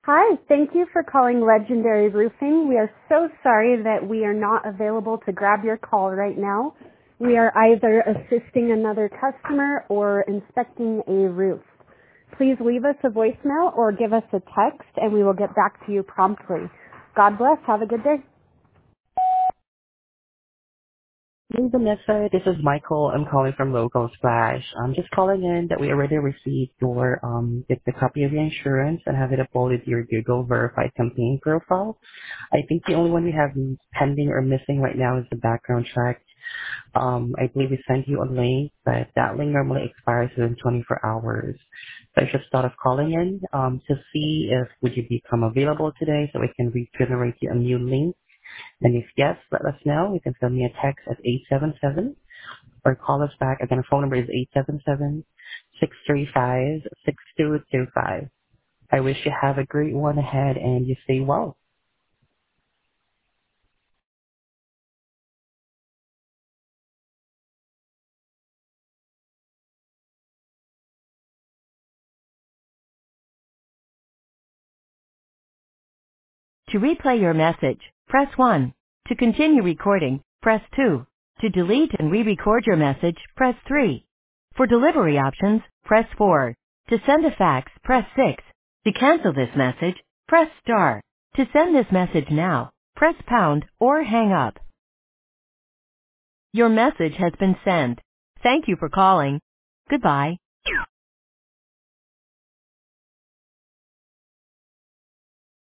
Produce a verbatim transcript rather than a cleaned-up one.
Hi, thank you for calling Legendary Roofing. We are so sorry that we are not available to grab your call right now. We are either assisting another customer or inspecting a roof. Please leave us a voicemail or give us a text and we will get back to you promptly. God bless. Have a good day. Hey, Vanessa. This is Michael. I'm calling from Local Splash. I'm just calling in that we already received your um the, the copy of your insurance and have it uploaded to your Google verified campaign profile. I think the only one we have pending or missing right now is the background check. Um, I believe we sent you a link, but that link normally expires within twenty-four hours. So I just thought of calling in um to see if would you become available today so we can regenerate you a new link. And if yes, let us know. You can send me a text at eight seven seven or call us back. Again, our phone number is eight seven seven, six three five, six two two five. I wish you have a great one ahead and you stay well. To replay your message, press one. To continue recording, press two. To delete and re-record your message, press three. For delivery options, press four. To send a fax, press six. To cancel this message, press star. To send this message now, press pound or hang up. Your message has been sent. Thank you for calling. Goodbye.